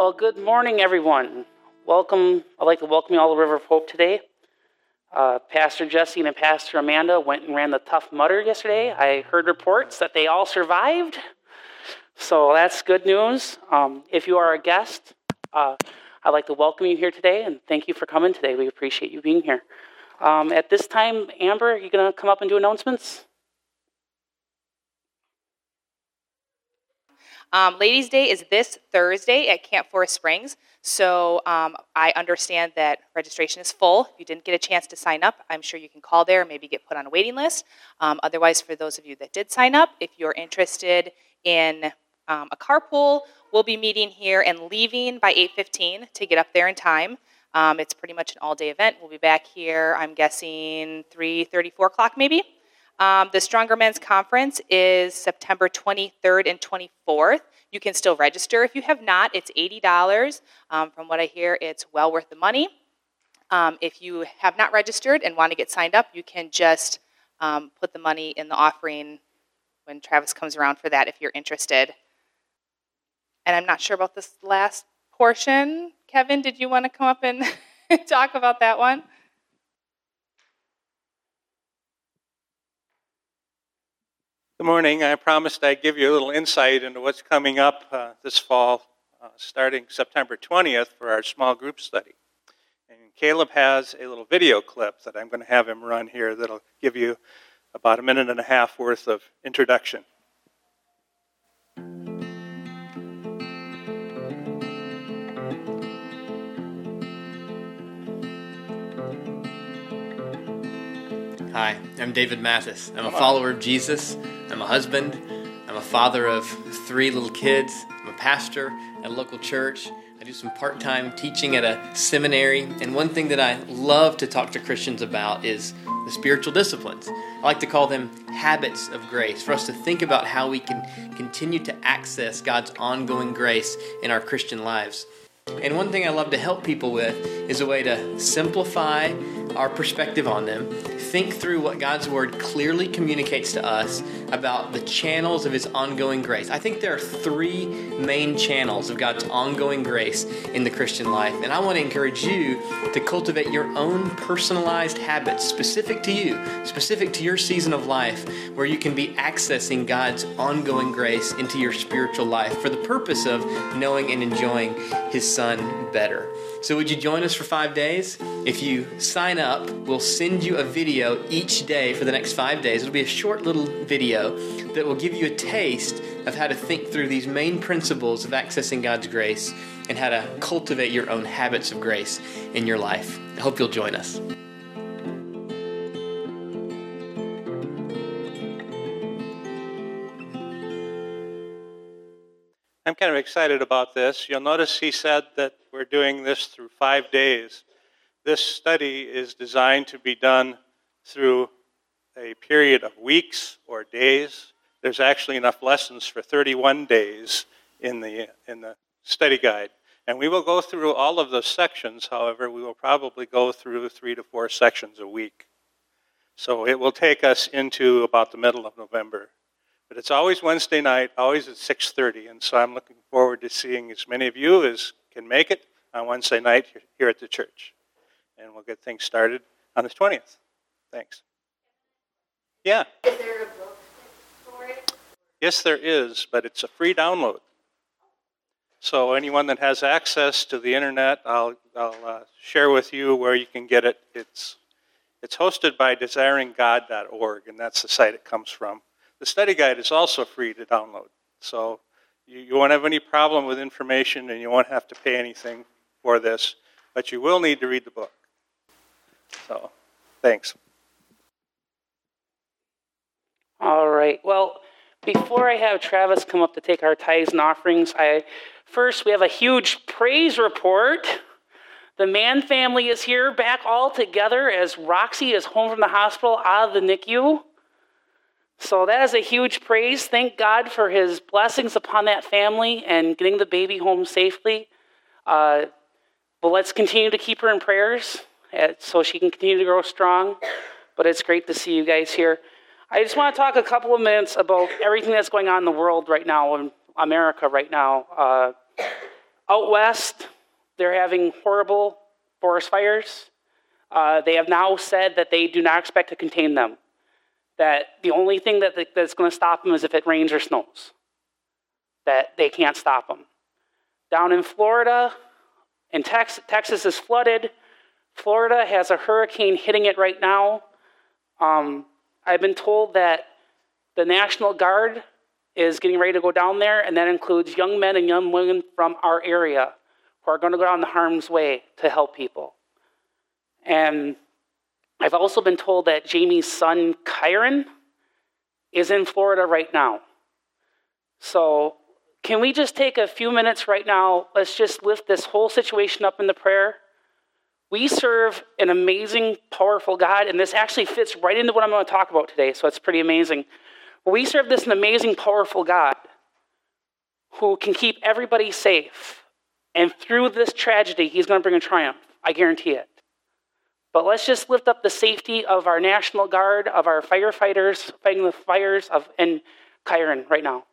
Well, good morning, everyone. Welcome. I'd like to welcome you all to River of Hope today. Pastor Jesse and Pastor Amanda went and ran the Tough Mudder yesterday. I heard reports that they all survived, so that's good news. If you are a guest, I'd like to welcome you here today, and thank you for coming today. We appreciate you being here. At this time, Amber, are you going to come up and do announcements? Ladies' Day is this Thursday at Camp Forest Springs, so I understand that registration is full. If you didn't get a chance to sign up, I'm sure you can call there, maybe get put on a waiting list. Otherwise, for those of you that did sign up, if you're interested in a carpool, we'll be meeting here and leaving by 8:15 to get up there in time. It's pretty much an all-day event. We'll be back here, I'm guessing, 3:30, 4 o'clock maybe. The Stronger Men's Conference is September 23rd and 24th. You can still register. If you have not, it's $80. From what I hear, it's well worth the money. If you have not registered and want to get signed up, you can just put the money in the offering when Travis comes around for that if you're interested. And I'm not sure about this last portion. Kevin, did you want to come up and talk about that one? Good morning. I promised I'd give you a little insight into what's coming up this fall, starting September 20th for our small group study. And Caleb has a little video clip that I'm going to have him run here that'll give you about a minute and a half worth of introduction. Hi, I'm David Mathis. I'm a follower of Jesus. I'm a husband. I'm a father of 3 little kids. I'm a pastor at a local church. I do some part-time teaching at a seminary. And one thing that I love to talk to Christians about is the spiritual disciplines. I like to call them habits of grace, for us to think about how we can continue to access God's ongoing grace in our Christian lives. And one thing I love to help people with is a way to simplify our perspective on them, think through what God's Word clearly communicates to us about the channels of His ongoing grace. I think there are 3 main channels of God's ongoing grace in the Christian life, and I want to encourage you to cultivate your own personalized habits specific to you, specific to your season of life, where you can be accessing God's ongoing grace into your spiritual life for the purpose of knowing and enjoying His Son better. So would you join us for 5 days? If you sign up, we'll send you a video each day for the next 5 days. It'll be a short little video that will give you a taste of how to think through these main principles of accessing God's grace and how to cultivate your own habits of grace in your life. I hope you'll join us. I'm kind of excited about this. You'll notice he said that we're doing this through 5 days. This study is designed to be done through a period of weeks or days. There's actually enough lessons for 31 days in the study guide. And we will go through all of those sections. However, we will probably go through 3 to 4 sections a week. So it will take us into about the middle of November. But it's always Wednesday night, always at 6:30, and so I'm looking forward to seeing as many of you as can make it on Wednesday night here at the church. And we'll get things started on the 20th. Thanks. Yeah. Is there a book for it? Yes, there is, but it's a free download. So anyone that has access to the internet, I'll share with you where you can get it. It's hosted by desiringgod.org, and that's the site it comes from. The study guide is also free to download. So you won't have any problem with information, and you won't have to pay anything for this, but you will need to read the book. So, thanks. All right. Well, before I have Travis come up to take our tithes and offerings, first we have a huge praise report. The Mann family is here back all together as Roxy is home from the hospital out of the NICU. So that is a huge praise. Thank God for His blessings upon that family and getting the baby home safely. But let's continue to keep her in prayers so she can continue to grow strong. But it's great to see you guys here. I just want to talk a couple of minutes about everything that's going on in the world right now, in America right now. Out west, they're having horrible forest fires. They have now said that they do not expect to contain them, that the only thing that's going to stop them is if it rains or snows, that they can't stop them. Down in Florida, and Texas is flooded. Florida has a hurricane hitting it right now. I've been told that the National Guard is getting ready to go down there, and that includes young men and young women from our area who are going to go down the harm's way to help people. And I've also been told that Jamie's son, Kyron, is in Florida right now. So can we just take a few minutes right now? Let's just lift this whole situation up in the prayer. We serve an amazing, powerful God, and this actually fits right into what I'm going to talk about today, so it's pretty amazing. We serve this an amazing, powerful God who can keep everybody safe. And through this tragedy, he's going to bring a triumph. I guarantee it. But let's just lift up the safety of our National Guard, of our firefighters fighting the fires, and Kyron right now.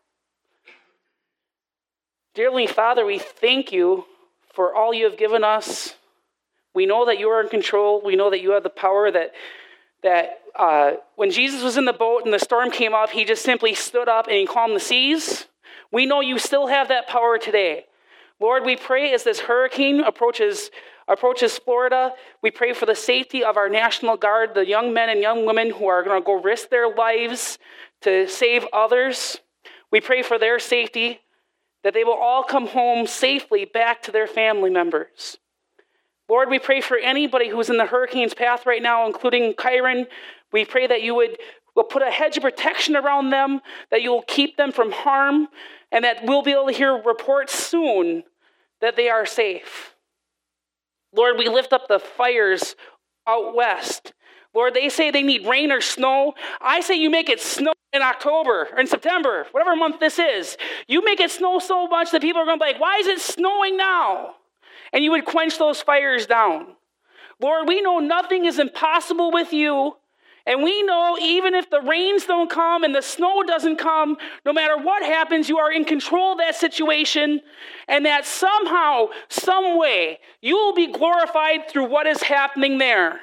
Dear Heavenly Father, we thank you for all you have given us. We know that you are in control. We know that you have the power that when Jesus was in the boat and the storm came up, he just simply stood up and he calmed the seas. We know you still have that power today. Lord, we pray as this hurricane approaches Florida, we pray for the safety of our National Guard, the young men and young women who are going to go risk their lives to save others. We pray for their safety, that they will all come home safely back to their family members. Lord, we pray for anybody who's in the hurricane's path right now, including Kyron. We pray that you will put a hedge of protection around them, that you will keep them from harm, and that we'll be able to hear reports soon that they are safe. Lord, we lift up the fires out west. Lord, they say they need rain or snow. I say you make it snow in October or in September, whatever month this is. You make it snow so much that people are going to be like, why is it snowing now? And you would quench those fires down. Lord, we know nothing is impossible with you. And we know even if the rains don't come and the snow doesn't come, no matter what happens, you are in control of that situation. And that somehow, some way, you will be glorified through what is happening there.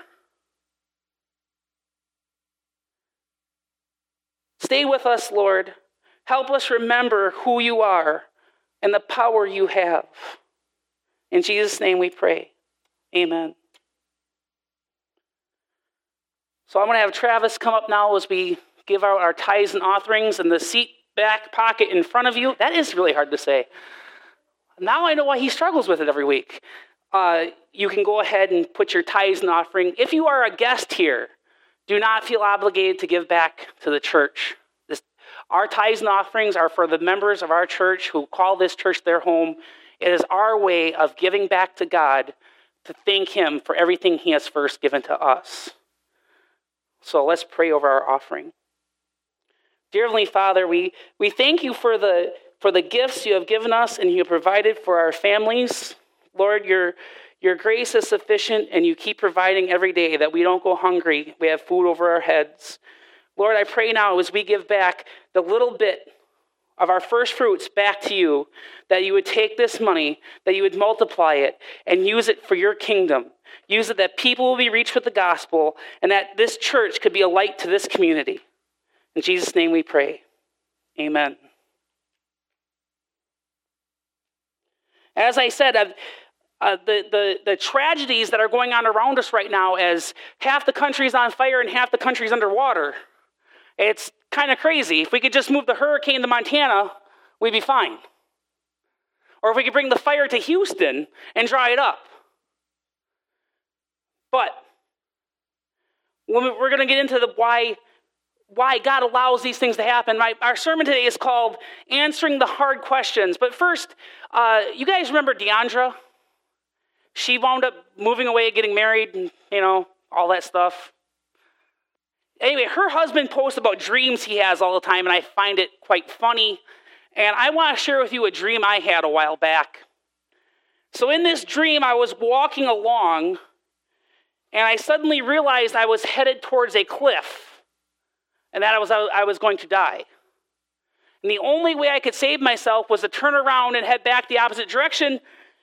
Stay with us, Lord. Help us remember who you are and the power you have. In Jesus' name we pray. Amen. So I'm going to have Travis come up now as we give out our tithes and offerings in the seat back pocket in front of you. That is really hard to say. Now I know why he struggles with it every week. You can go ahead and put your tithes and offering. If you are a guest here, do not feel obligated to give back to the church. Our tithes and offerings are for the members of our church who call this church their home. It is our way of giving back to God to thank him for everything he has first given to us. So let's pray over our offering. Dear Heavenly Father, we thank you for the gifts you have given us and you have provided for our families. Lord, your grace is sufficient and you keep providing every day that we don't go hungry. We have food over our heads. Lord, I pray now as we give back the little bit of our first fruits back to you, that you would take this money, that you would multiply it and use it for your kingdom. Use it that people will be reached with the gospel and that this church could be a light to this community. In Jesus' name we pray. Amen. As I said, the tragedies that are going on around us right now, as half the country's on fire and half the country's underwater, it's kind of crazy. If we could just move the hurricane to Montana, we'd be fine. Or if we could bring the fire to Houston and dry it up. But we're going to get into the why God allows these things to happen. Our sermon today is called Answering the Hard Questions. But first, you guys remember Deandra? She wound up moving away, getting married, and, all that stuff. Anyway, her husband posts about dreams he has all the time, and I find it quite funny. And I want to share with you a dream I had a while back. So in this dream, I was walking along, and I suddenly realized I was headed towards a cliff, and that I was going to die. And the only way I could save myself was to turn around and head back the opposite direction,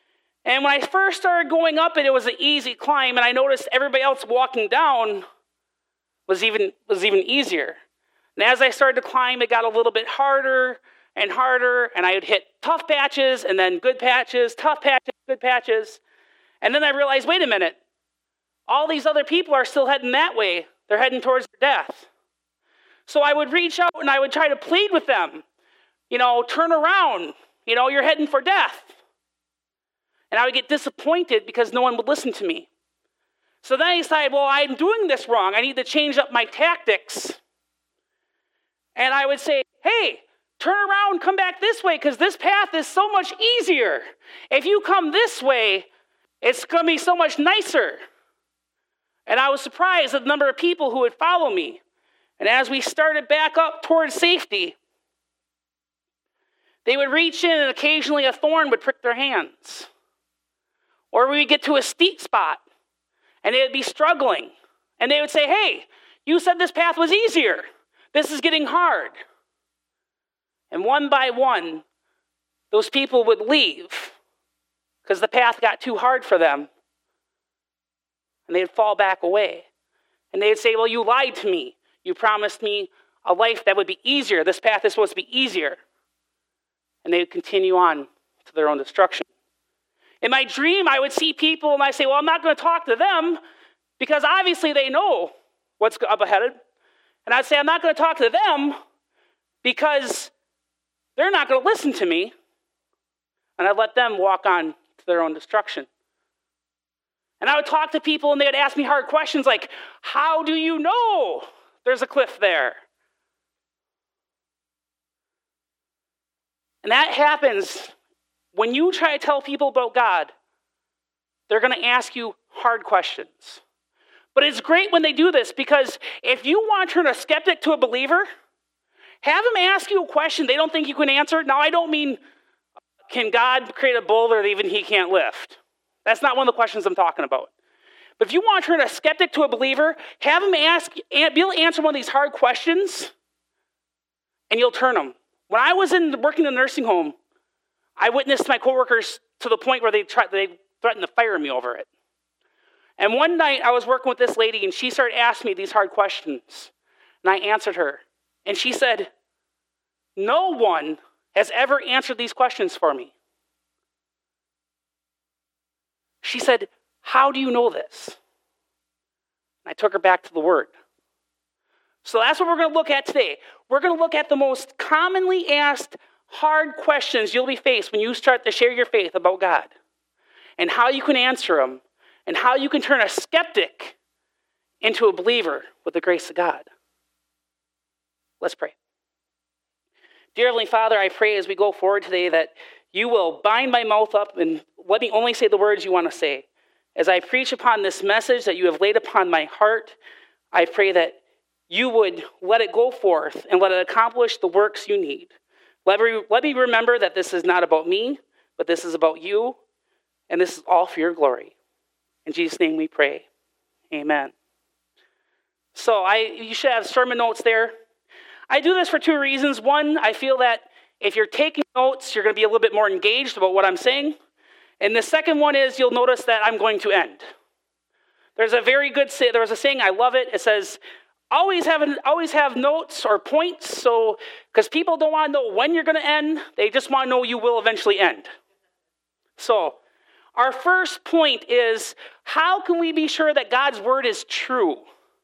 And when I first started going up it was an easy climb, and I noticed everybody else walking down was even easier. And as I started to climb, it got a little bit harder and harder, and I would hit tough patches and then good patches, tough patches, good patches. And then I realized, wait a minute, all these other people are still heading that way. They're heading towards their death. So I would reach out and I would try to plead with them, turn around, you're heading for death. And I would get disappointed because no one would listen to me. So then I decided, well, I'm doing this wrong. I need to change up my tactics. And I would say, hey, turn around, come back this way, because this path is so much easier. If you come this way, it's going to be so much nicer. And I was surprised at the number of people who would follow me. And as we started back up towards safety, they would reach in and occasionally a thorn would prick their hands. Or we would get to a steep spot and they would be struggling. And they would say, hey, you said this path was easier. This is getting hard. And one by one, those people would leave because the path got too hard for them. And they'd fall back away. And they'd say, well, you lied to me. You promised me a life that would be easier. This path is supposed to be easier. And they would continue on to their own destruction. In my dream, I would see people and I say, well, I'm not going to talk to them because obviously they know what's up ahead. And I'd say, I'm not going to talk to them because they're not going to listen to me. And I'd let them walk on to their own destruction. And I would talk to people and they would ask me hard questions like, how do you know there's a cliff there? And that happens when you try to tell people about God. They're going to ask you hard questions. But it's great when they do this because if you want to turn a skeptic to a believer, have them ask you a question they don't think you can answer. Now, I don't mean, can God create a boulder that even he can't lift? That's not one of the questions I'm talking about. But if you want to turn a skeptic to a believer, have them be able to answer one of these hard questions, and you'll turn them. When I was working in a nursing home, I witnessed my coworkers to the point where they threatened to fire me over it. And one night I was working with this lady, and she started asking me these hard questions, and I answered her. And she said, no one has ever answered these questions for me. She said, how do you know this? And I took her back to the Word. So that's what we're going to look at today. We're going to look at the most commonly asked hard questions you'll be faced when you start to share your faith about God, and how you can answer them, and how you can turn a skeptic into a believer with the grace of God. Let's pray. Dear Heavenly Father, I pray as we go forward today that you will bind my mouth up and let me only say the words you want to say. As I preach upon this message that you have laid upon my heart, I pray that you would let it go forth and let it accomplish the works you need. Let me remember that this is not about me, but this is about you, and this is all for your glory. In Jesus' name we pray. Amen. So you should have sermon notes there. I do this for two reasons. One, I feel that if you're taking notes, you're going to be a little bit more engaged about what I'm saying. And the second one is you'll notice that I'm going to end. There's a saying, I love it. It says, always have notes or points, so because people don't want to know when you're going to end, they just want to know you will eventually end. So our first point is, how can we be sure that God's word is true?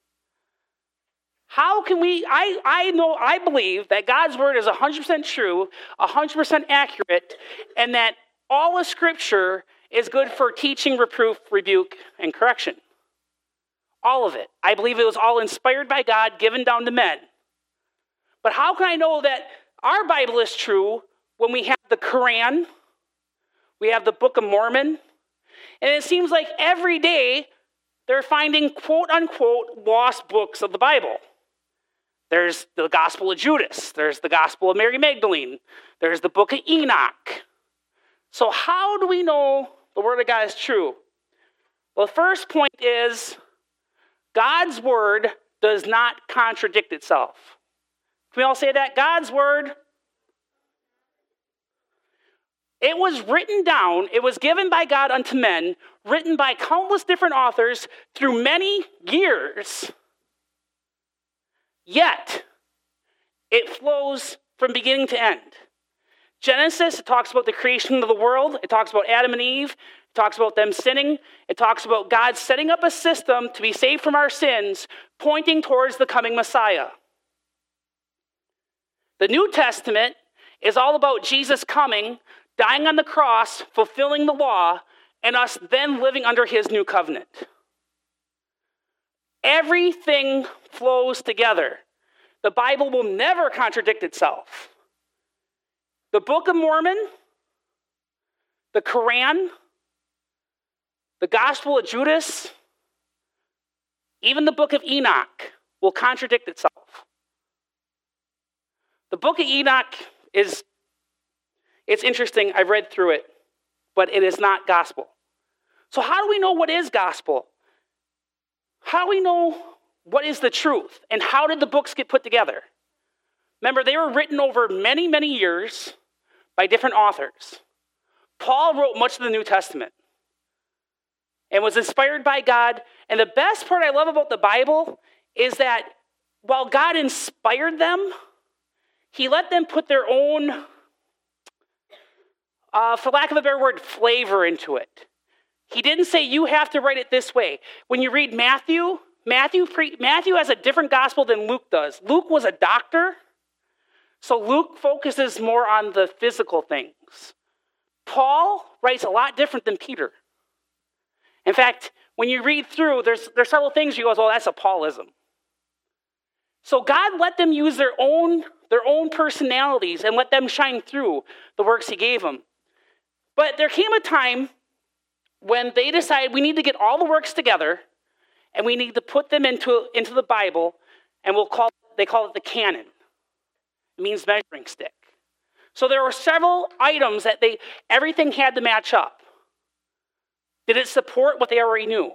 How can we, I believe that God's word is 100% true, 100% accurate, and that all of Scripture is good for teaching, reproof, rebuke, and correction. All of it. I believe it was all inspired by God, given down to men. But how can I know that our Bible is true when we have the Quran, we have the Book of Mormon, and it seems like every day they're finding quote-unquote lost books of the Bible. There's the Gospel of Judas. There's the Gospel of Mary Magdalene. There's the Book of Enoch. So how do we know the Word of God is true? Well, the first point is God's Word does not contradict itself. Can we all say that? God's Word. It was written down, it was given by God unto men, written by countless different authors through many years. Yet, it flows from beginning to end. Genesis, it talks about the creation of the world. It talks about Adam and Eve. It talks about them sinning. It talks about God setting up a system to be saved from our sins, pointing towards the coming Messiah. The New Testament is all about Jesus coming, dying on the cross, fulfilling the law, and us then living under his new covenant. Everything flows together. The Bible will never contradict itself. The Book of Mormon, the Quran, the Gospel of Judas, even the Book of Enoch will contradict itself. The Book of Enoch it's interesting, I've read through it, but it is not gospel. So how do we know what is gospel? How do we know what is the truth? And how did the books get put together? Remember, they were written over many, many years by different authors. Paul wrote much of the New Testament and was inspired by God. And the best part I love about the Bible is that while God inspired them, he let them put their own, for lack of a better word, flavor into it. He didn't say, you have to write it this way. When you read Matthew has a different gospel than Luke does. Luke was a doctor, so Luke focuses more on the physical things. Paul writes a lot different than Peter. In fact, when you read through, there's several things you go, well, that's a Paulism. So God let them use their own personalities and let them shine through the works he gave them. But there came a time when they decided we need to get all the works together and we need to put them into the Bible, and they call it the canon. It means measuring stick. So there were several items that everything had to match up. Did it support what they already knew?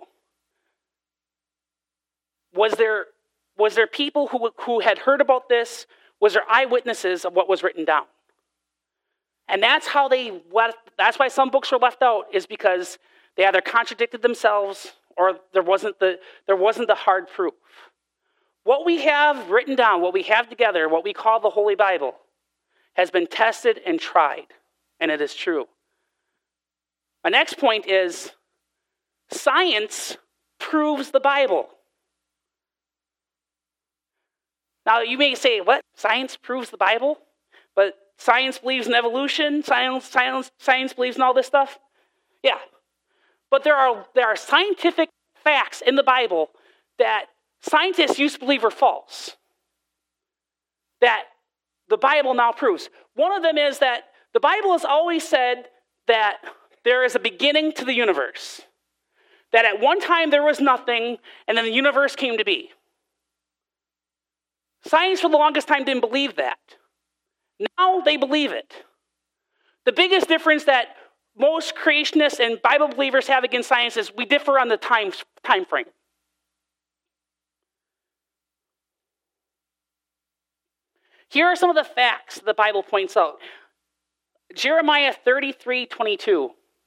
Was there people who had heard about this? Was there eyewitnesses of what was written down? And that's why some books were left out, is because they either contradicted themselves or there wasn't the hard proof. What we have written down, what we have together, what we call the Holy Bible, has been tested and tried, and it is true. My next point is science proves the Bible. Now, you may say, what? Science proves the Bible? But science believes in evolution? Science believes in all this stuff? Yeah. But there are scientific facts in the Bible that scientists used to believe were false, that the Bible now proves. One of them is that the Bible has always said that there is a beginning to the universe, that at one time there was nothing, and then the universe came to be. Science for the longest time didn't believe that. Now they believe it. The biggest difference that most creationists and Bible believers have against science is we differ on the time frame. Here are some of the facts the Bible points out. Jeremiah 33:22.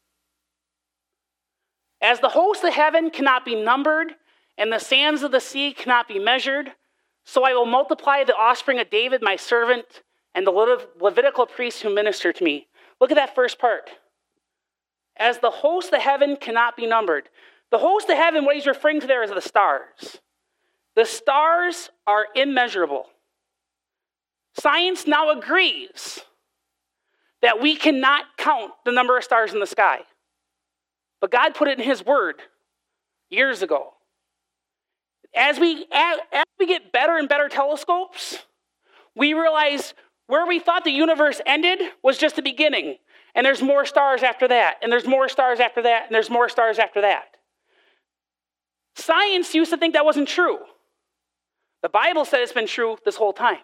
As the hosts of heaven cannot be numbered, and the sands of the sea cannot be measured, so I will multiply the offspring of David, my servant, and the Levitical priests who minister to me. Look at that first part. As the hosts of heaven cannot be numbered. The hosts of heaven, what he's referring to there is the stars. The stars are immeasurable. Science now agrees that we cannot count the number of stars in the sky. But God put it in his word years ago. As we get better and better telescopes, we realize where we thought the universe ended was just the beginning. And there's more stars after that, and there's more stars after that, and there's more stars after that. Science used to think that wasn't true. The Bible said it's been true this whole time.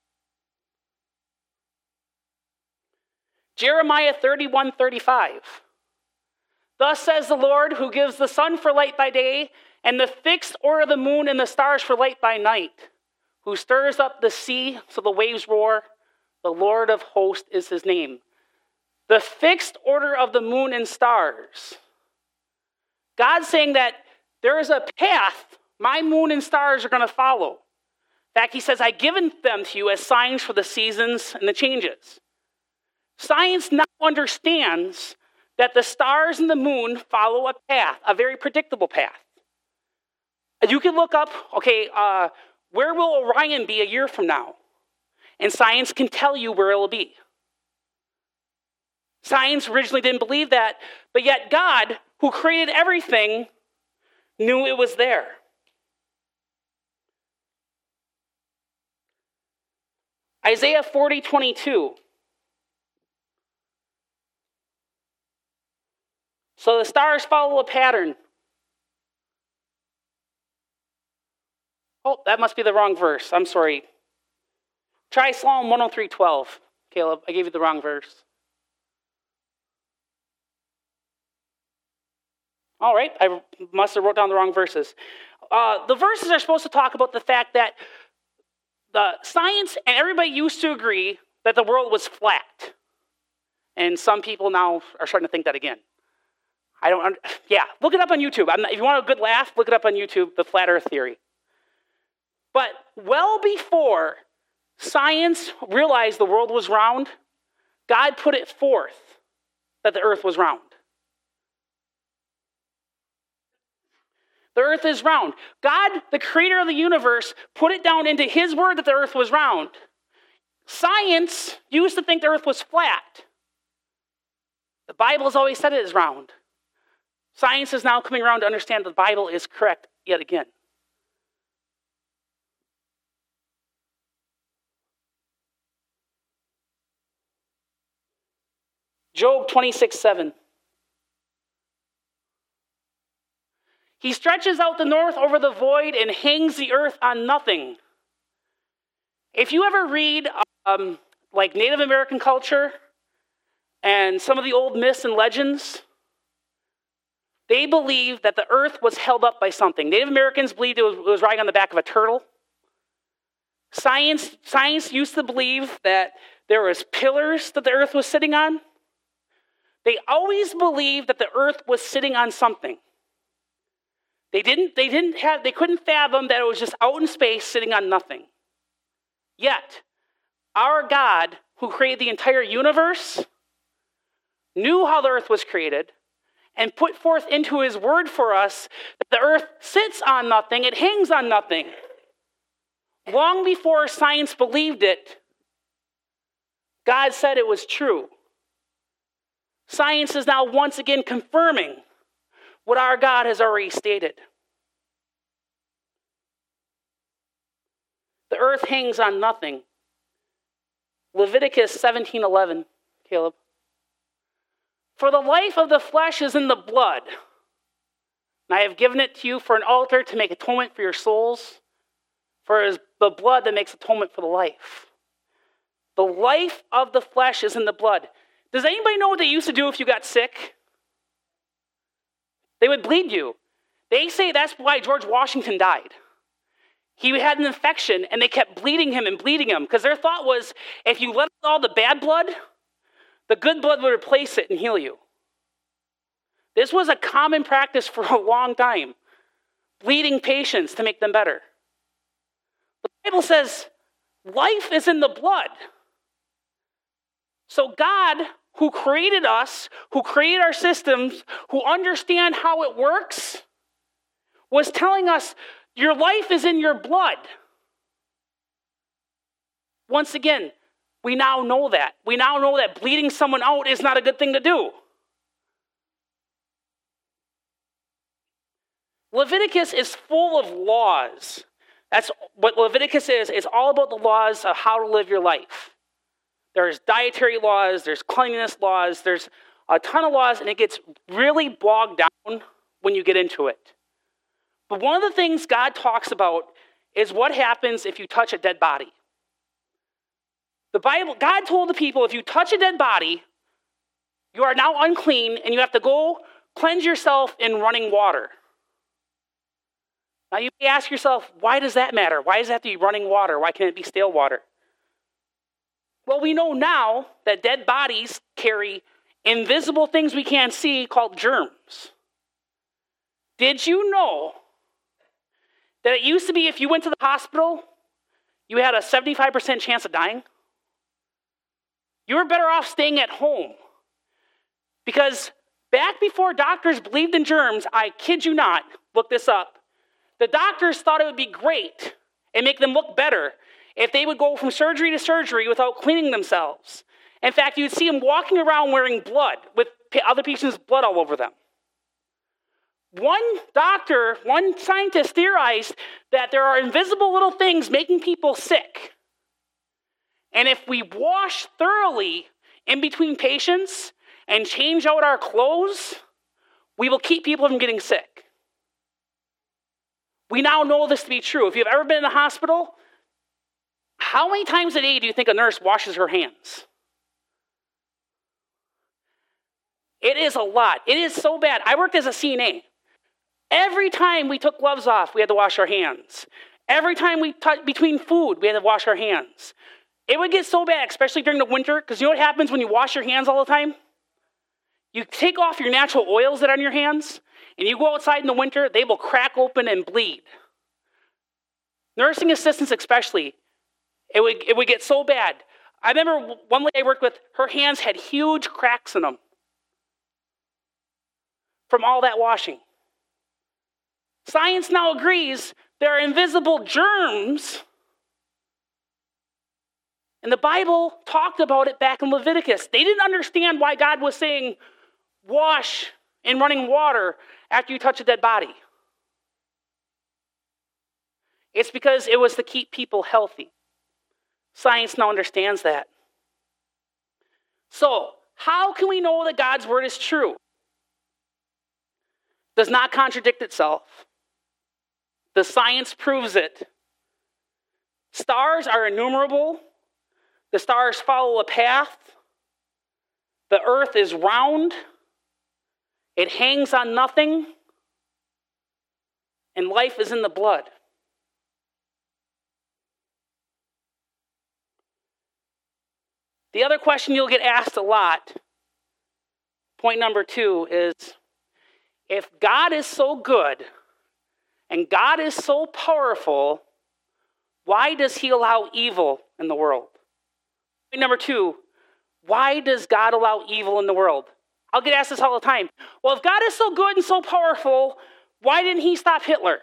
Jeremiah 31:35. Thus says the Lord, who gives the sun for light by day, and the fixed order of the moon and the stars for light by night, who stirs up the sea so the waves roar. The Lord of hosts is his name. the fixed order of the moon and stars. God's saying that there is a path my moon and stars are going to follow. In fact, he says, I've given them to you as signs for the seasons and the changes. Science now understands that the stars and the moon follow a path, a very predictable path. You can look up, where will Orion be a year from now? And science can tell you where it will be. Science originally didn't believe that, but yet God, who created everything, knew it was there. Isaiah 40:22. So the stars follow a pattern. Oh, that must be the wrong verse. I'm sorry. Try Psalm 103:12. Caleb, I gave you the wrong verse. All right, I must have wrote down the wrong verses. The verses are supposed to talk about the fact that the science and everybody used to agree that the world was flat. And some people now are starting to think that again. Look it up on YouTube. If you want a good laugh, look it up on YouTube, the flat earth theory. But well before science realized the world was round, God put it forth that the earth was round. The earth is round. God, the creator of the universe, put it down into his word that the earth was round. Science used to think the earth was flat. The Bible has always said it is round. Science is now coming around to understand that the Bible is correct yet again. Job 26:7. He stretches out the north over the void and hangs the earth on nothing. If you ever read like Native American culture and some of the old myths and legends, they believe that the earth was held up by something. Native Americans believed it was riding on the back of a turtle. Science used to believe that there was pillars that the earth was sitting on. They always believed that the earth was sitting on something. They couldn't fathom that it was just out in space sitting on nothing. Yet, our God, who created the entire universe, knew how the earth was created and put forth into his word for us that the earth sits on nothing, it hangs on nothing. Long before science believed it, God said it was true. Science is now once again confirming what our God has already stated. The earth hangs on nothing. Leviticus 17:11, Caleb. For the life of the flesh is in the blood, and I have given it to you for an altar to make atonement for your souls, for it is the blood that makes atonement for the life. The life of the flesh is in the blood. Does anybody know what they used to do if you got sick? They would bleed you. They say that's why George Washington died. He had an infection, and they kept bleeding him, because their thought was, if you let out all the bad blood, the good blood would replace it and heal you. This was a common practice for a long time, bleeding patients to make them better. The Bible says life is in the blood. So God, who created us, who created our systems, who understand how it works, was telling us your life is in your blood. Once again, we now know that. We now know that bleeding someone out is not a good thing to do. Leviticus is full of laws. That's what Leviticus is. It's all about the laws of how to live your life. There's dietary laws, there's cleanliness laws, there's a ton of laws, and it gets really bogged down when you get into it. But one of the things God talks about is what happens if you touch a dead body. The Bible, God told the people, if you touch a dead body, you are now unclean, and you have to go cleanse yourself in running water. Now you may ask yourself, why does that matter? Why does it have to be running water? Why can't it be stale water? Well, we know now that dead bodies carry invisible things we can't see called germs. Did you know that it used to be if you went to the hospital, you had a 75% chance of dying? You were better off staying at home. Because back before doctors believed in germs, I kid you not, look this up, the doctors thought it would be great and make them look better if they would go from surgery to surgery without cleaning themselves. In fact, you'd see them walking around wearing blood with other patients' blood all over them. One scientist theorized that there are invisible little things making people sick. And if we wash thoroughly in between patients and change out our clothes, we will keep people from getting sick. We now know this to be true. If you've ever been in the hospital, how many times a day do you think a nurse washes her hands? It is a lot. It is so bad. I worked as a CNA. Every time we took gloves off, we had to wash our hands. Every time we touched between food, we had to wash our hands. It would get so bad, especially during the winter, because you know what happens when you wash your hands all the time? You take off your natural oils that are on your hands, and you go outside in the winter, they will crack open and bleed. Nursing assistants especially, it would get so bad. I remember one lady I worked with, her hands had huge cracks in them from all that washing. Science now agrees there are invisible germs, and the Bible talked about it back in Leviticus. They didn't understand why God was saying, wash in running water after you touch a dead body. It's because it was to keep people healthy. Science now understands that. So, how can we know that God's word is true? Does not contradict itself. The science proves it. Stars are innumerable. The stars follow a path. The earth is round. It hangs on nothing. And life is in the blood. The other question you'll get asked a lot, point number 2, is if God is so good and God is so powerful, why does he allow evil in the world? Point number 2, why does God allow evil in the world? I'll get asked this all the time. Well, if God is so good and so powerful, why didn't he stop Hitler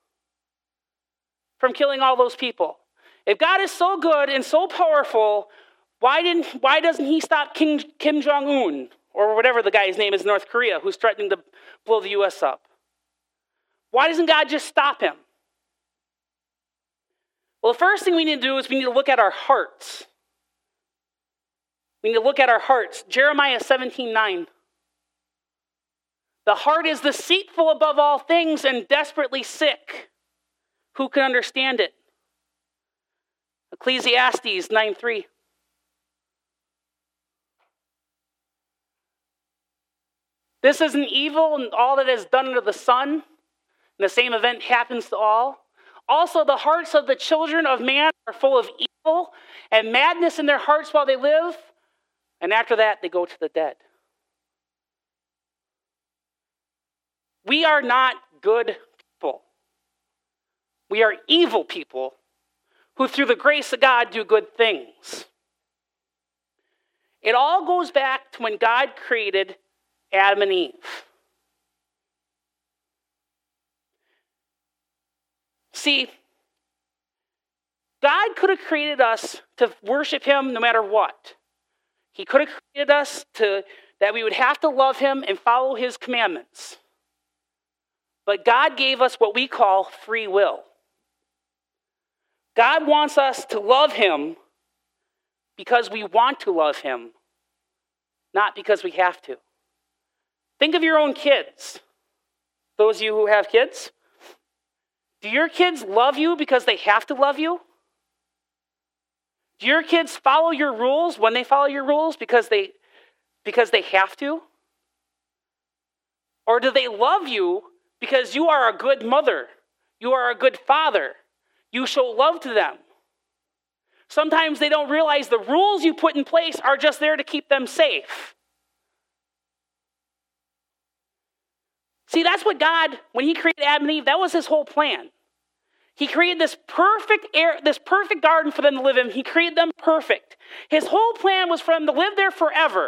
from killing all those people? If God is so good and so powerful, why doesn't he stop Kim Jong-un, or whatever the guy's name is in North Korea, who's threatening to blow the U.S. up? Why doesn't God just stop him? Well, the first thing we need to do is we need to look at our hearts. We need to look at our hearts. Jeremiah 17:9. The heart is deceitful above all things and desperately sick. Who can understand it? Ecclesiastes 9:3. This is an evil and all that is done under the sun. And the same event happens to all. Also, the hearts of the children of man are full of evil and madness in their hearts while they live. And after that, they go to the dead. We are not good people. We are evil people who, through the grace of God, do good things. It all goes back to when God created Adam and Eve. See, God could have created us to worship him no matter what. He could have created us that we would have to love him and follow his commandments. But God gave us what we call free will. God wants us to love him because we want to love him, not because we have to. Think of your own kids. Those of you who have kids. Do your kids love you because they have to love you? Do your kids follow your rules when they follow your rules because they have to? Or do they love you because you are a good mother? You are a good father. You show love to them. Sometimes they don't realize the rules you put in place are just there to keep them safe. See, that's what God, when he created Adam and Eve, that was his whole plan. He created this perfect garden for them to live in. He created them perfect. His whole plan was for them to live there forever.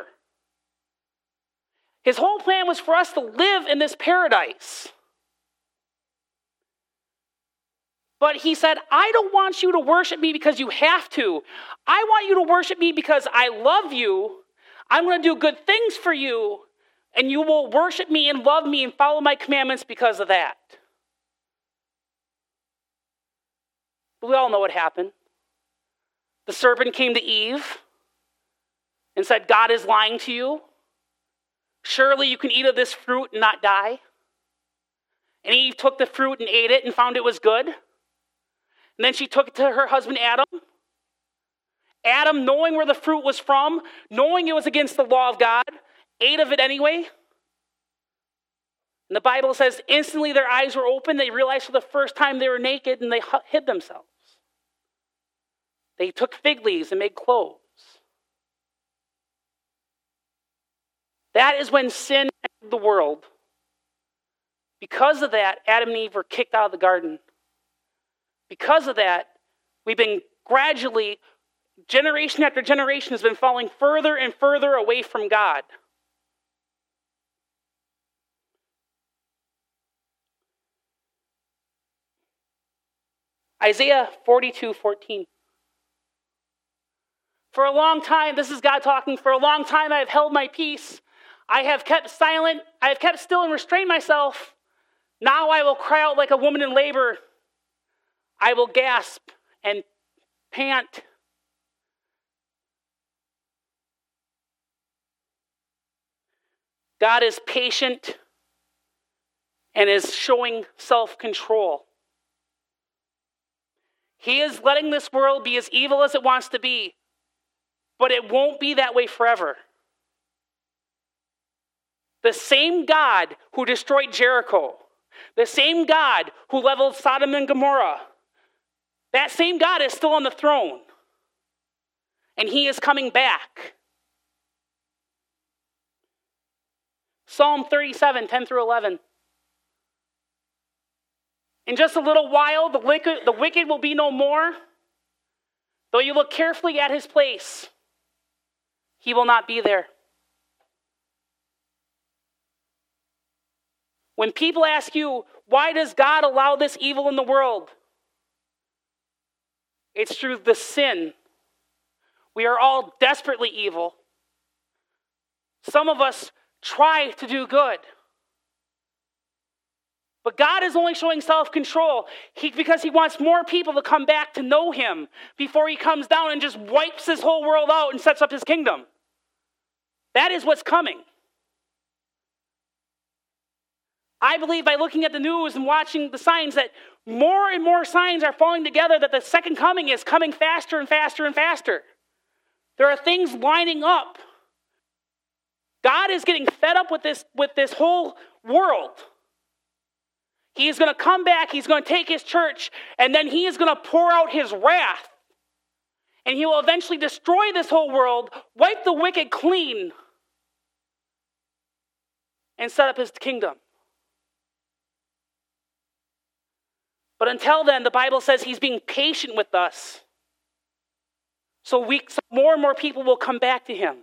His whole plan was for us to live in this paradise. But he said, I don't want you to worship me because you have to. I want you to worship me because I love you. I'm going to do good things for you, and you will worship me and love me and follow my commandments because of that. But we all know what happened. The serpent came to Eve and said, God is lying to you. Surely you can eat of this fruit and not die. And Eve took the fruit and ate it and found it was good. And then she took it to her husband Adam. Adam, knowing where the fruit was from, knowing it was against the law of God, ate of it anyway. And the Bible says instantly their eyes were open. They realized for the first time they were naked and they hid themselves. They took fig leaves and made clothes. That is when sin entered the world. Because of that, Adam and Eve were kicked out of the garden. Because of that, we've been gradually, generation after generation, has been falling further and further away from God. Isaiah 42:14. For a long time, this is God talking, for a long time I have held my peace. I have kept silent. I have kept still and restrained myself. Now I will cry out like a woman in labor. I will gasp and pant. God is patient and is showing self-control. He is letting this world be as evil as it wants to be, but it won't be that way forever. The same God who destroyed Jericho, the same God who leveled Sodom and Gomorrah, that same God is still on the throne, and he is coming back. Psalm 37:10-11. In just a little while, the wicked will be no more. Though you look carefully at his place, he will not be there. When people ask you, why does God allow this evil in the world? It's through the sin. We are all desperately evil. Some of us try to do good. But God is only showing self-control because he wants more people to come back to know him before he comes down and just wipes this whole world out and sets up his kingdom. That is what's coming. I believe by looking at the news and watching the signs that more and more signs are falling together that the second coming is coming faster and faster and faster. There are things lining up. God is getting fed up with this whole world. He is going to come back, he's going to take his church, and then he is going to pour out his wrath. And he will eventually destroy this whole world, wipe the wicked clean, and set up his kingdom. But until then, the Bible says he's being patient with us. So more and more people will come back to him.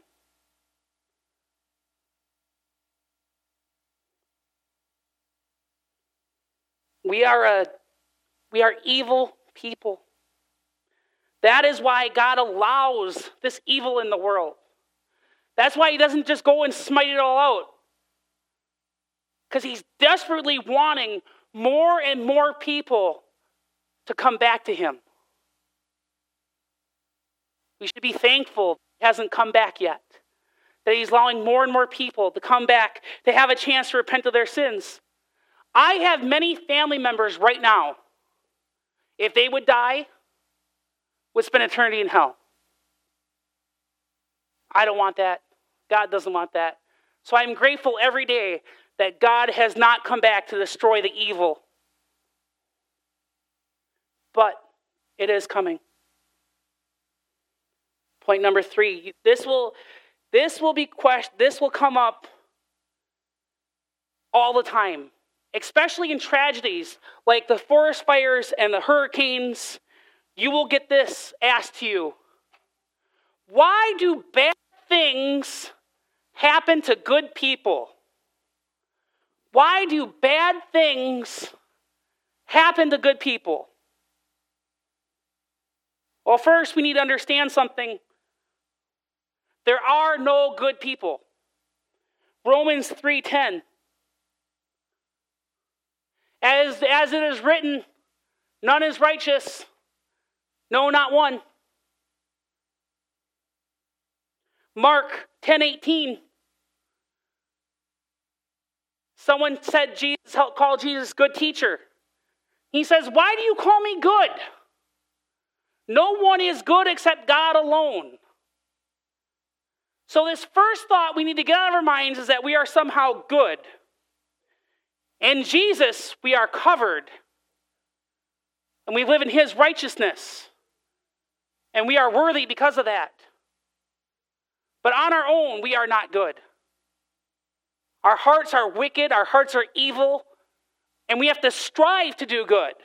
We are evil people. That is why God allows this evil in the world. That's why he doesn't just go and smite it all out. Because he's desperately wanting more and more people to come back to him. We should be thankful he hasn't come back yet. That he's allowing more and more people to come back, to have a chance to repent of their sins. I have many family members right now, if they would die, would spend eternity in hell. I don't want that. God doesn't want that. So I'm grateful every day that God has not come back to destroy the evil. But it is coming. Point number 3. This will come up all the time, especially in tragedies like the forest fires and the hurricanes. You will get this asked to you. Why do bad things happen to good people? Why do bad things happen to good people? Well, first we need to understand something. There are no good people. Romans 3:10. As it is written, none is righteous, no, not one. Mark 10:18. Someone said called Jesus good teacher. He says, why do you call me good? No one is good except God alone. So this first thought we need to get out of our minds is that we are somehow good. In Jesus, we are covered. And we live in his righteousness. And we are worthy because of that. But on our own, we are not good. Our hearts are wicked, our hearts are evil, and we have to strive to do good.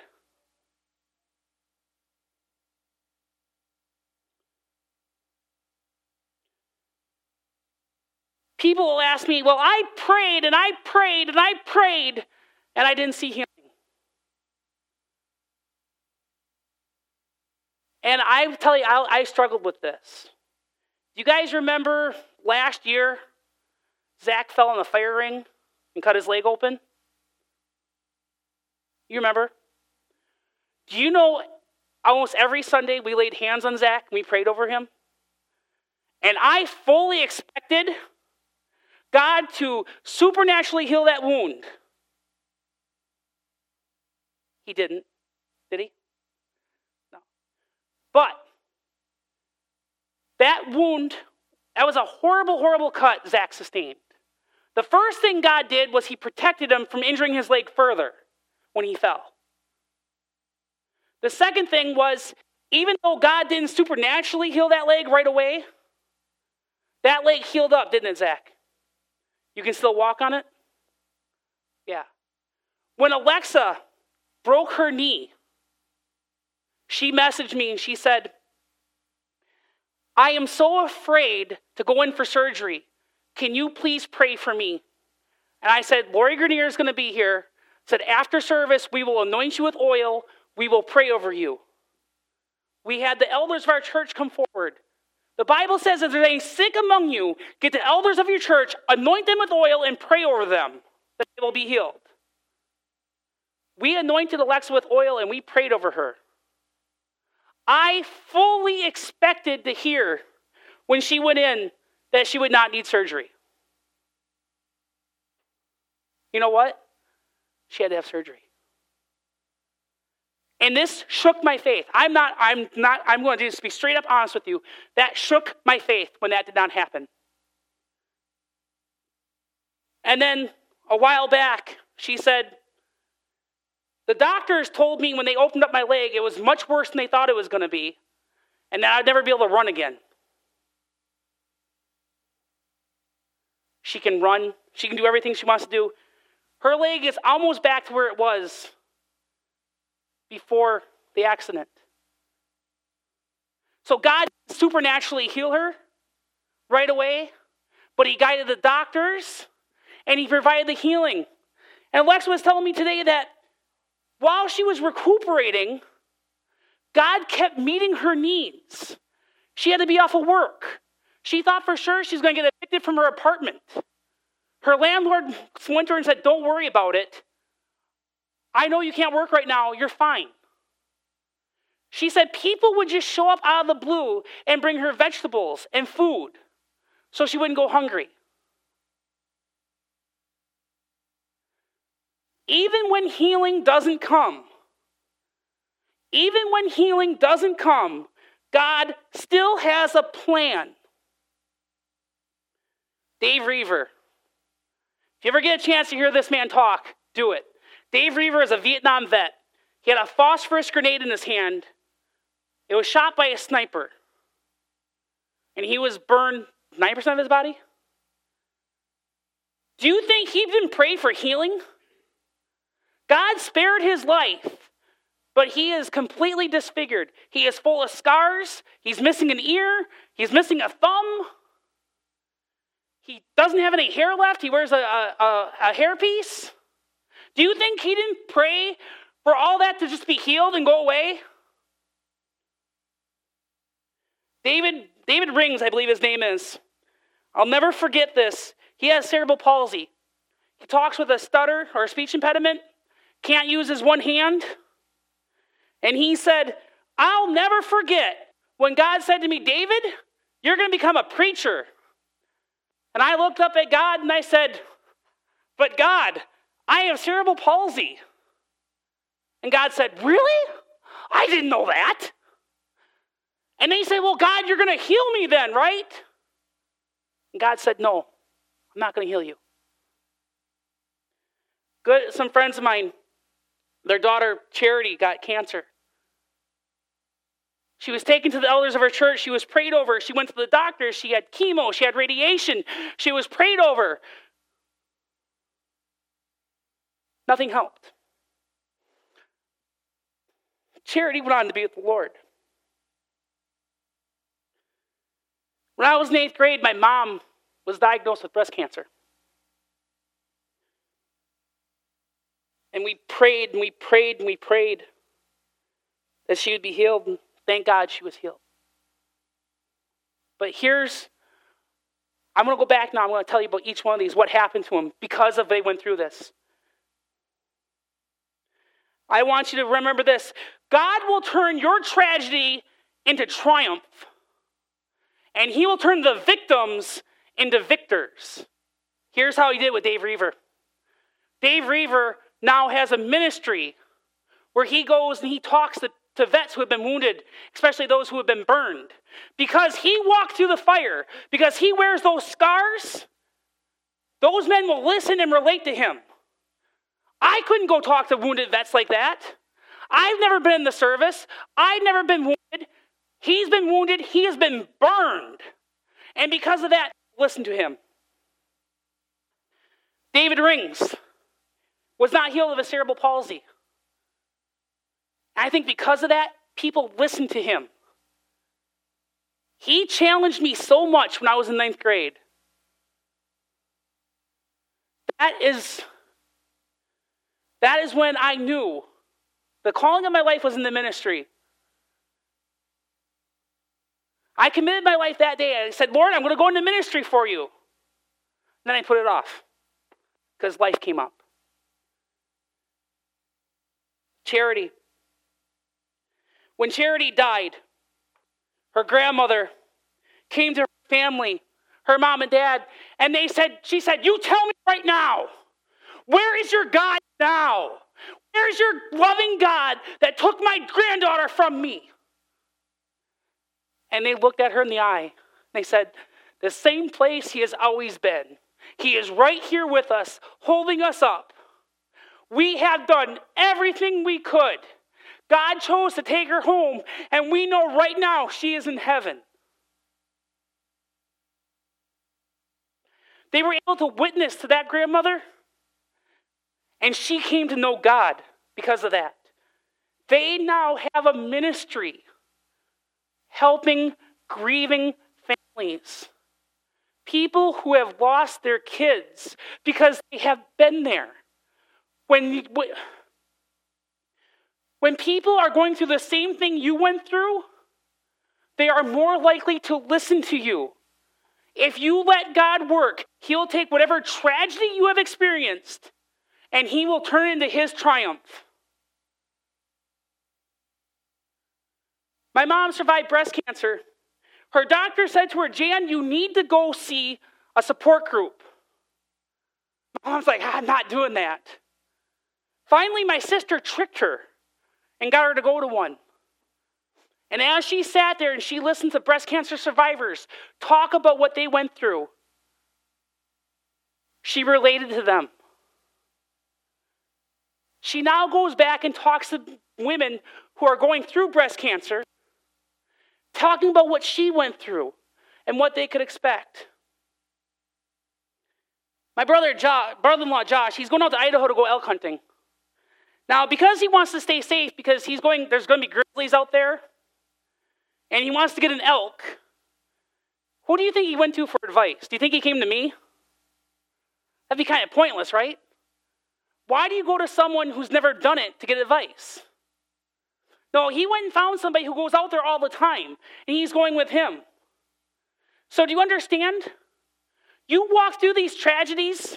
People will ask me, well, I prayed and I prayed and I prayed, and I didn't see healing. And I tell you, I struggled with this. Do you guys remember last year, Zach fell in the fire ring and cut his leg open? You remember? Do you know almost every Sunday we laid hands on Zach and we prayed over him? And I fully expected God to supernaturally heal that wound. He didn't, did he? No. But that wound, that was a horrible, horrible cut Zach sustained. The first thing God did was he protected him from injuring his leg further when he fell. The second thing was, even though God didn't supernaturally heal that leg right away, that leg healed up, didn't it, Zach? You can still walk on it? Yeah. When Alexa broke her knee, she messaged me and she said, I am so afraid to go in for surgery. Can you please pray for me? And I said, Lori Grenier is going to be here. Said, after service, we will anoint you with oil. We will pray over you. We had the elders of our church come forward. The Bible says if there's any sick among you, get the elders of your church, anoint them with oil, and pray over them, that they will be healed. We anointed Alexa with oil, and we prayed over her. I fully expected to hear when she went in that she would not need surgery. You know what? She had to have surgery. And this shook my faith. I'm going to just be straight up honest with you. That shook my faith when that did not happen. And then a while back, she said, the doctors told me when they opened up my leg, it was much worse than they thought it was going to be, and that I'd never be able to run again. She can run. She can do everything she wants to do. Her leg is almost back to where it was before the accident. So God supernaturally healed her right away, but he guided the doctors and he provided the healing. And Alexa was telling me today that while she was recuperating, God kept meeting her needs. She had to be off of work. She thought for sure she's going to get evicted from her apartment. Her landlord went to her and said, don't worry about it. I know you can't work right now. You're fine. She said people would just show up out of the blue and bring her vegetables and food so she wouldn't go hungry. Even when healing doesn't come, God still has a plan. Dave Reaver. If you ever get a chance to hear this man talk, do it. Dave Reaver is a Vietnam vet. He had a phosphorus grenade in his hand. It was shot by a sniper. And he was burned 9% of his body. Do you think he didn't pray for healing? God spared his life, but he is completely disfigured. He is full of scars. He's missing an ear. He's missing a thumb. He doesn't have any hair left. He wears a hairpiece. Do you think he didn't pray for all that to just be healed and go away? David Rings, I believe his name is. I'll never forget this. He has cerebral palsy. He talks with a stutter or a speech impediment, can't use his one hand. And he said, I'll never forget when God said to me, David, you're going to become a preacher. And I looked up at God and I said, but God, I have cerebral palsy. And God said, really? I didn't know that. And they said, well, God, you're going to heal me then, right? And God said, no, I'm not going to heal you. Some friends of mine, their daughter Charity got cancer. She was taken to the elders of her church. She was prayed over. She went to the doctor. She had chemo. She had radiation. She was prayed over. Nothing helped. Charity went on to be with the Lord. When I was in 8th grade, my mom was diagnosed with breast cancer. And we prayed and we prayed and we prayed that she would be healed. And thank God she was healed. But I'm going to go back now. I'm going to tell you about each one of these, what happened to them because they went through this. I want you to remember this. God will turn your tragedy into triumph. And he will turn the victims into victors. Here's how he did with Dave Reaver. Dave Reaver now has a ministry where he goes and he talks to vets who have been wounded, especially those who have been burned. Because he walked through the fire, because he wears those scars, those men will listen and relate to him. I couldn't go talk to wounded vets like that. I've never been in the service. I've never been wounded. He's been wounded. He has been burned. And because of that, listen to him. David Rings was not healed of a cerebral palsy. I think because of that, people listened to him. He challenged me so much when I was in 9th grade. That is when I knew the calling of my life was in the ministry. I committed my life that day. I said, Lord, I'm going to go into ministry for you. And then I put it off because life came up. Charity. When Charity died, her grandmother came to her family, her mom and dad, and she said, you tell me right now, where is your God now? Where's your loving God that took my granddaughter from me? And they looked at her in the eye. They said, the same place he has always been. He is right here with us, holding us up. We have done everything we could. God chose to take her home, and we know right now she is in heaven. They were able to witness to that grandmother, and she came to know God because of that. They now have a ministry helping grieving families. People who have lost their kids because they have been there. When people are going through the same thing you went through, they are more likely to listen to you. If you let God work, he'll take whatever tragedy you have experienced and he will turn it into his triumph. My mom survived breast cancer. Her doctor said to her, Jan, you need to go see a support group. My mom's like, I'm not doing that. Finally, my sister tricked her and got her to go to one. And as she sat there and she listened to breast cancer survivors talk about what they went through, she related to them. She now goes back and talks to women who are going through breast cancer, talking about what she went through and what they could expect. My brother-in-law Josh, he's going out to Idaho to go elk hunting. Now, because he wants to stay safe, because there's going to be grizzlies out there, and he wants to get an elk, who do you think he went to for advice? Do you think he came to me? That'd be kind of pointless, right? Why do you go to someone who's never done it to get advice? No, he went and found somebody who goes out there all the time, and he's going with him. So do you understand? You walk through these tragedies,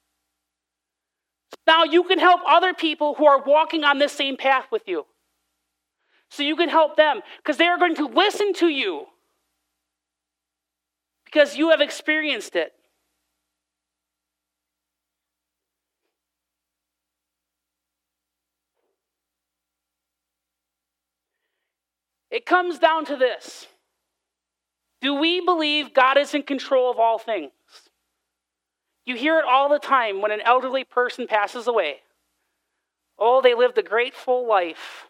now you can help other people who are walking on this same path with you. So you can help them, because they are going to listen to you, because you have experienced it. It comes down to this. Do we believe God is in control of all things? You hear it all the time when an elderly person passes away. Oh, they lived a great full life.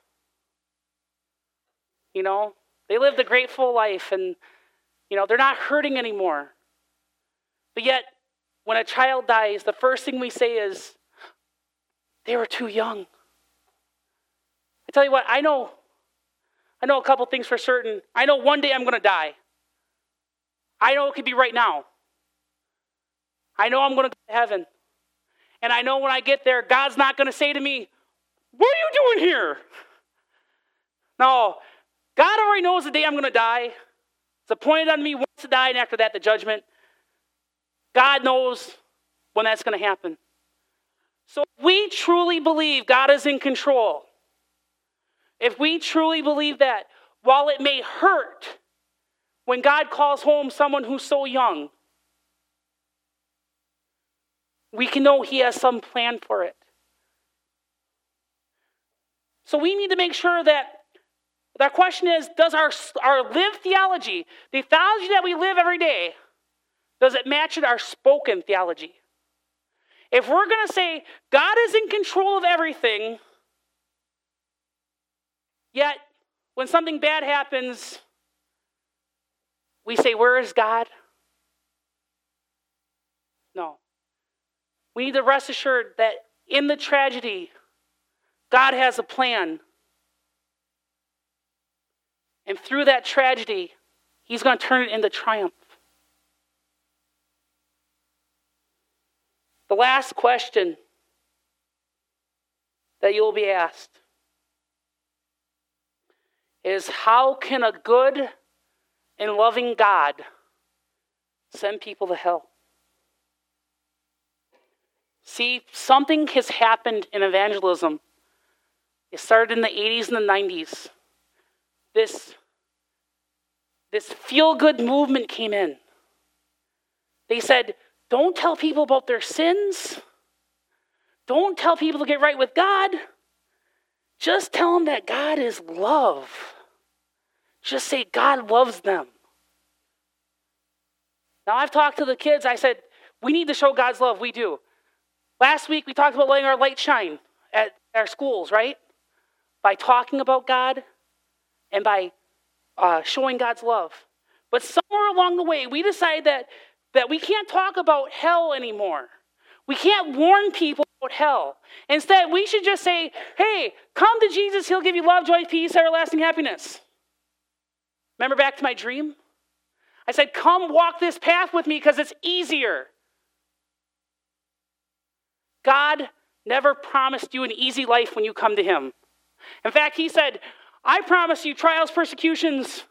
You know, they lived a great full life and, you know, they're not hurting anymore. But yet, when a child dies, the first thing we say is, they were too young. I tell you what, I know a couple things for certain. I know one day I'm going to die. I know it could be right now. I know I'm going to go to heaven. And I know when I get there, God's not going to say to me, what are you doing here? No, God already knows the day I'm going to die. It's appointed on me once to die, and after that, the judgment. God knows when that's going to happen. So if we truly believe God is in control, if we truly believe that, while it may hurt when God calls home someone who's so young, we can know he has some plan for it. So we need to make sure that the question is, does our lived theology, the theology that we live every day, does it match our spoken theology? If we're going to say God is in control of everything, yet when something bad happens, we say, where is God? No. We need to rest assured that in the tragedy, God has a plan. And through that tragedy, he's going to turn it into triumph. The last question that you'll be asked is, how can a good and loving God send people to hell? See, something has happened in evangelism. It started in the 80s and the 90s. This feel-good movement came in. They said, don't tell people about their sins. Don't tell people to get right with God. Just tell them that God is love. Just say God loves them. Now, I've talked to the kids. I said, we need to show God's love. We do. Last week, we talked about letting our light shine at our schools, right? By talking about God and by showing God's love. But somewhere along the way, we decided that we can't talk about hell anymore. We can't warn people about hell. Instead, we should just say, hey, come to Jesus. He'll give you love, joy, peace, everlasting happiness. Remember back to my dream? I said, come walk this path with me because it's easier. God never promised you an easy life when you come to him. In fact, he said, I promise you trials, persecutions,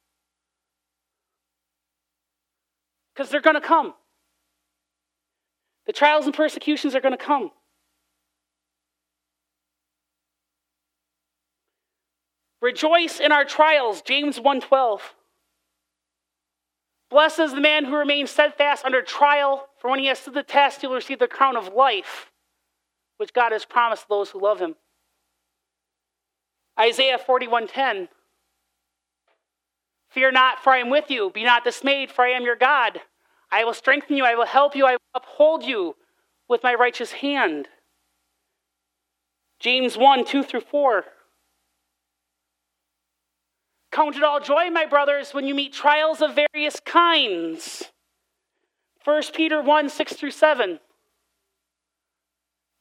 because they're going to come. The trials and persecutions are going to come. Rejoice in our trials, James 1:12. Blessed is the man who remains steadfast under trial, for when he has stood the test, he will receive the crown of life, which God has promised those who love him. Isaiah 41:10. Fear not, for I am with you. Be not dismayed, for I am your God. I will strengthen you, I will help you, I will uphold you with my righteous hand. James 1:2-4. Count it all joy, my brothers, when you meet trials of various kinds. 1 Peter 1:6-7.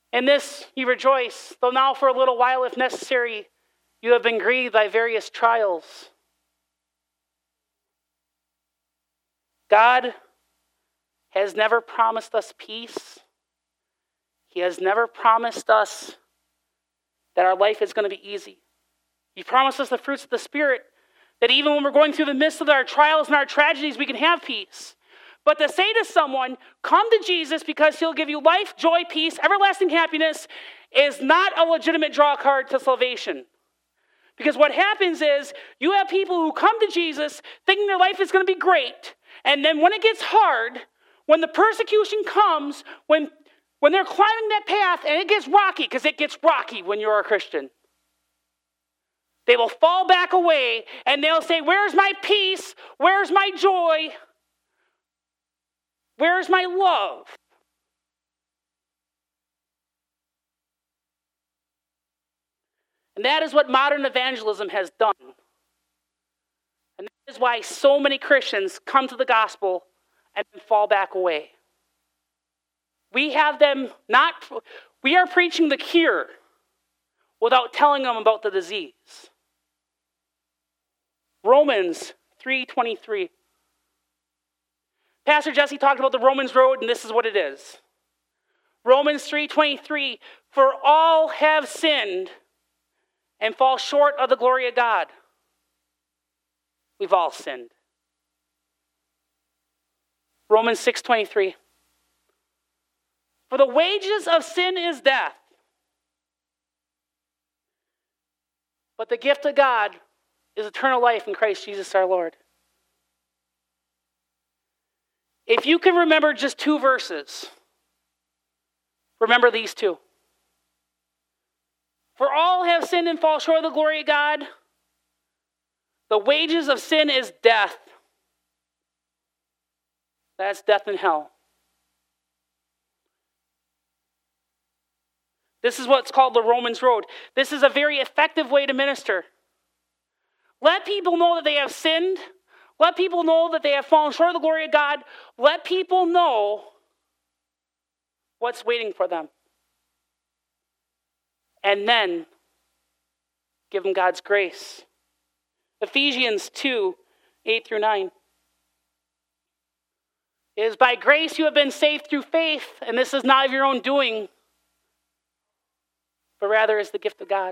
In this you rejoice, though now for a little while, if necessary, you have been grieved by various trials. God has never promised us peace. He has never promised us that our life is going to be easy. He promised us the fruits of the Spirit, that even when we're going through the midst of our trials and our tragedies, we can have peace. But to say to someone, come to Jesus because he'll give you life, joy, peace, everlasting happiness, is not a legitimate draw card to salvation. Because what happens is you have people who come to Jesus thinking their life is going to be great. And then when it gets hard, when the persecution comes, when they're climbing that path and it gets rocky, because it gets rocky when you're a Christian, they will fall back away and they'll say, where's my peace? Where's my joy? Where's my love? And that is what modern evangelism has done. And that is why so many Christians come to the gospel and fall back away. We are preaching the cure without telling them about the disease. Romans 3:23. Pastor Jesse talked about the Romans road, and this is what it is. Romans 3:23, for all have sinned and fall short of the glory of God. We've all sinned. Romans 6:23, for the wages of sin is death, but the gift of God is eternal life in Christ Jesus our Lord. If you can remember just two verses, remember these two. For all have sinned and fall short of the glory of God. The wages of sin is death. That's death in hell. This is what's called the Romans road. This is a very effective way to minister. Let people know that they have sinned. Let people know that they have fallen short of the glory of God. Let people know what's waiting for them. And then give them God's grace. Ephesians 2:8-9. It is by grace you have been saved through faith, and this is not of your own doing, but rather is the gift of God.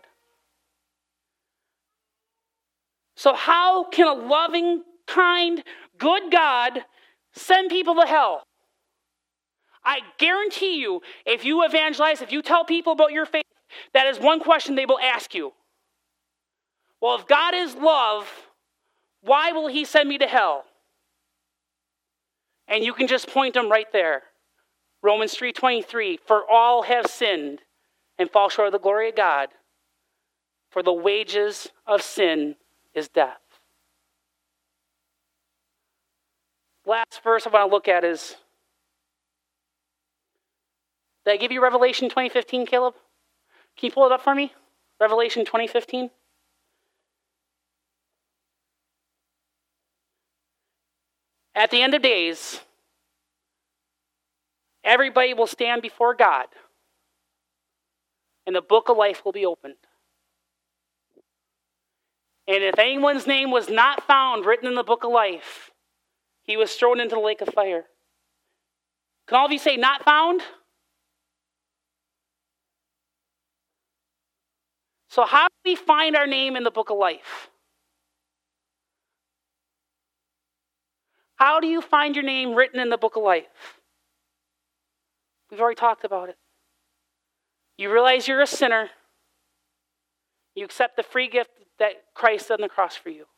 So how can a loving, kind, good God send people to hell? I guarantee you, if you evangelize, if you tell people about your faith, that is one question they will ask you. Well, if God is love, why will he send me to hell? And you can just point them right there. Romans 3:23, for all have sinned and fall short of the glory of God, for the wages of sin is death. Last verse I want to look at is, did I give you Revelation 20:15, Caleb? Can you pull it up for me? Revelation 20:15. At the end of days, everybody will stand before God, and the book of life will be opened. And if anyone's name was not found written in the book of life, he was thrown into the lake of fire. Can all of you say, not found? So how do we find our name in the book of life? How do you find your name written in the book of life? We've already talked about it. You realize you're a sinner. You accept the free gift that Christ did on the cross for you.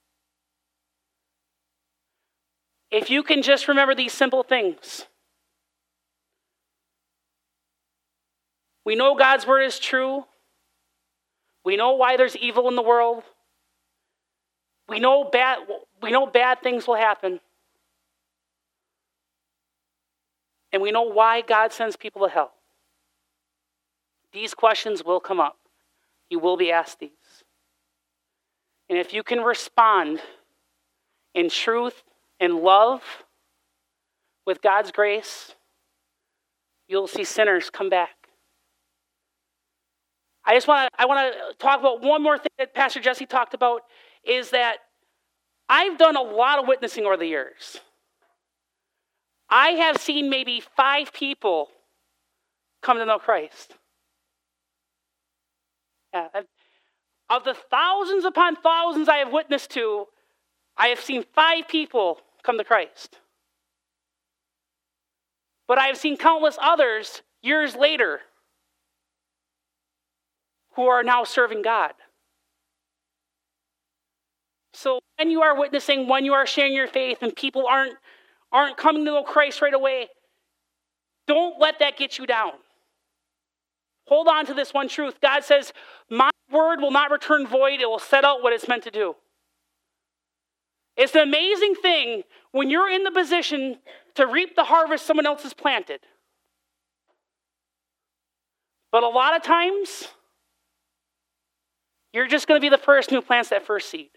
If you can just remember these simple things. We know God's word is true. We know why there's evil in the world. We know bad things will happen. And we know why God sends people to hell. These questions will come up. You will be asked these. And if you can respond in truth and love with God's grace, you'll see sinners come back I want to talk about one more thing that Pastor Jesse talked about, is that I've done a lot of witnessing over the years. I have seen maybe 5 people come to know Christ. Yeah, of the thousands upon thousands I have witnessed to, I have seen 5 people come to Christ. But I have seen countless others years later who are now serving God. So when you are witnessing, when you are sharing your faith and people aren't coming to know Christ right away, don't let that get you down. Hold on to this one truth. God says, my word will not return void. It will set out what it's meant to do. It's an amazing thing when you're in the position to reap the harvest someone else has planted. But a lot of times, you're just going to be the person who plants that first seed.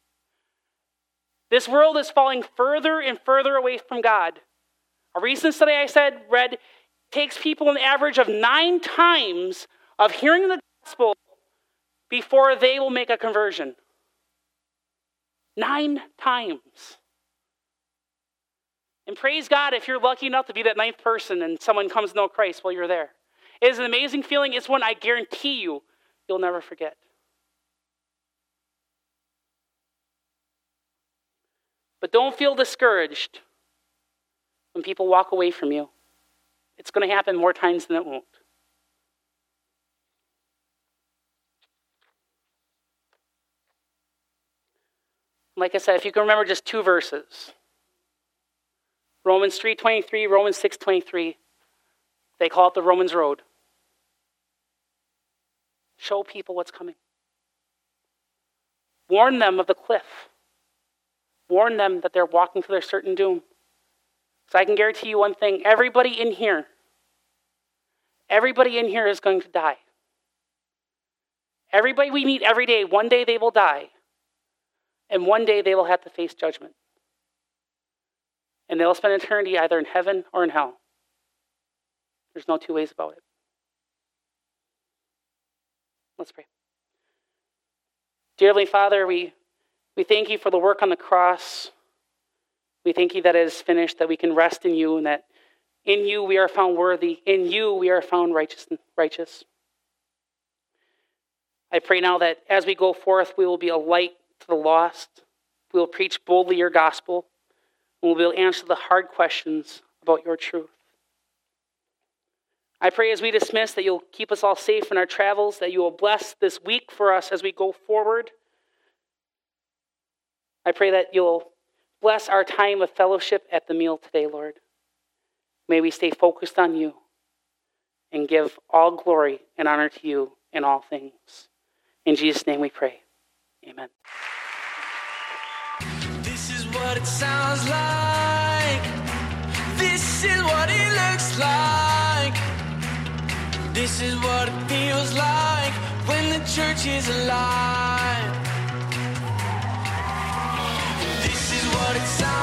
This world is falling further and further away from God. A recent study I read takes people an average of 9 times of hearing the gospel before they will make a conversion. 9 times. And praise God if you're lucky enough to be that 9th person and someone comes to know Christ while you're there. It is an amazing feeling. It's one I guarantee you'll never forget. But don't feel discouraged when people walk away from you. It's going to happen more times than it won't. Like I said, if you can remember just 2 verses. Romans 3:23, Romans 6:23. They call it the Romans Road. Show people what's coming. Warn them of the cliff. Warn them that they're walking to their certain doom. So I can guarantee you one thing. Everybody in here is going to die. Everybody we meet every day, one day they will die. And one day they will have to face judgment. And they'll spend eternity either in heaven or in hell. There's no 2 ways about it. Let's pray. Dear Heavenly Father, we thank you for the work on the cross. We thank you that it is finished, that we can rest in you, and that in you we are found worthy. In you we are found righteous. I pray now that as we go forth, we will be a light to the lost. We will preach boldly your gospel. And we'll be able to answer the hard questions about your truth. I pray as we dismiss that you'll keep us all safe in our travels, that you will bless this week for us as we go forward. I pray that you'll bless our time of fellowship at the meal today, Lord. May we stay focused on you and give all glory and honor to you in all things. In Jesus' name we pray. Amen. This is what it sounds like. This is what it looks like. This is what it feels like when the church is alive. This is what it sounds like.